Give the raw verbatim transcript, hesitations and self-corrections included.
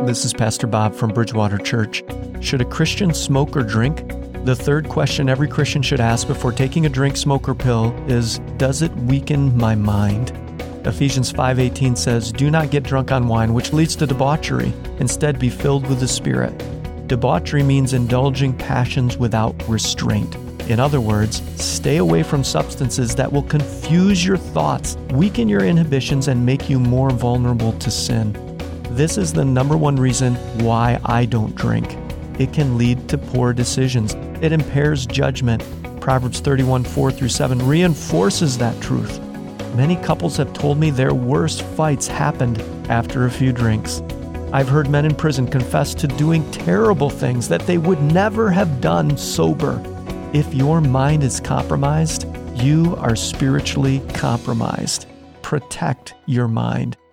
This is Pastor Bob from Bridgewater Church. Should a Christian smoke or drink? The third question every Christian should ask before taking a drink, smoke, or pill is, does it weaken my mind? Ephesians five eighteen says, do not get drunk on wine, which leads to debauchery. Instead, be filled with the Spirit. Debauchery means indulging passions without restraint. In other words, stay away from substances that will confuse your thoughts, weaken your inhibitions, and make you more vulnerable to sin. This is the number one reason why I don't drink. It can lead to poor decisions. It impairs judgment. Proverbs thirty-one, four through seven reinforces that truth. Many couples have told me their worst fights happened after a few drinks. I've heard men in prison confess to doing terrible things that they would never have done sober. If your mind is compromised, you are spiritually compromised. Protect your mind.